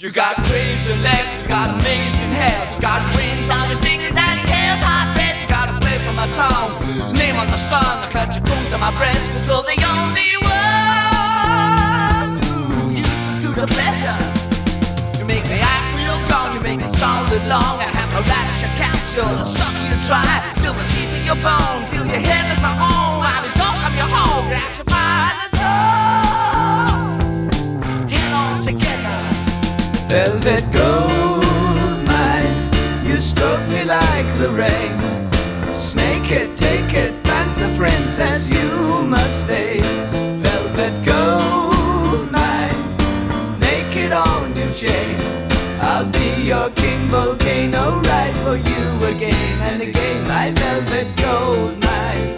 You got crazy legs, you got amazing hair, you got rings on your fingers and your tails hot red. You got a place on my tongue, name on the sun. I cut your bones on my breast, cause you're the only one who used to scoot the pleasure. You make me act real gone, you make it solid long. I have to rash your capsule, suck you dry, feel the teeth in your bone, till your head is my own. I'll be talk of your home, at your mind and soul. Get on together. Velvet gold mine, you stroke me like the rain. Snake it, take it, panther princess, you must stay. Velvet gold mine, naked on your chain. I'll be your king, volcano, ride for you again and again, my velvet gold mine.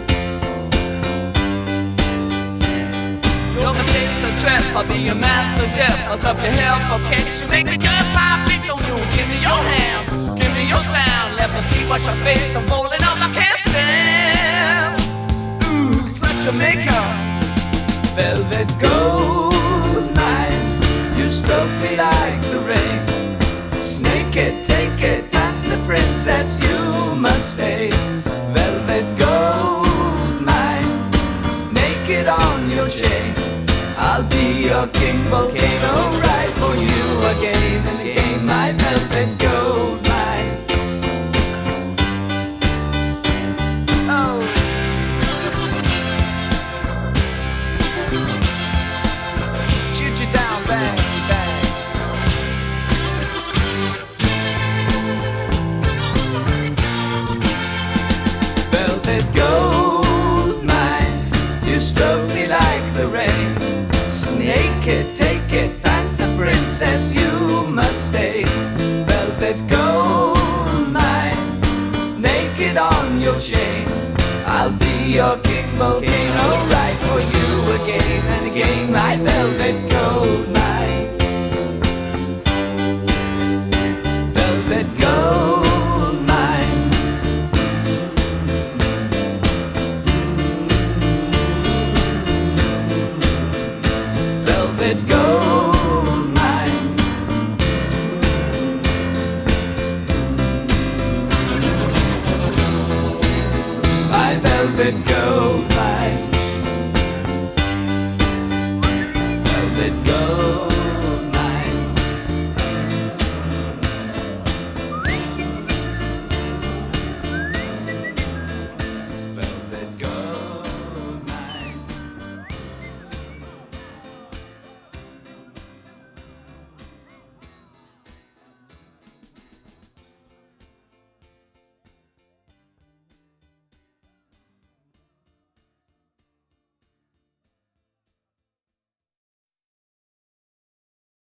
You're the taste of trip, I'll be your master zip. I'll serve your hell for kicks. You make me jerk my feet, so you give me your hand, give me your sound. Let me see what's your face. I'm falling off, I can't stand. Ooh, it's Jamaica. Velvet gold mine, you stroke me like the rain. Snake it, take it, panther princess, you must stay. Velvet gold mine, naked on your chain. I'll be your king, volcano, ride for you again and again, my velvet gold mine. Oh. Shoot you down, bang, bang. Velvet gold mine, you stroke me like the rain. Snake it, take it, panther princess, you must stay. Velvet gold mine, naked on your chain. I'll be your king, volcano, ride for you again and again.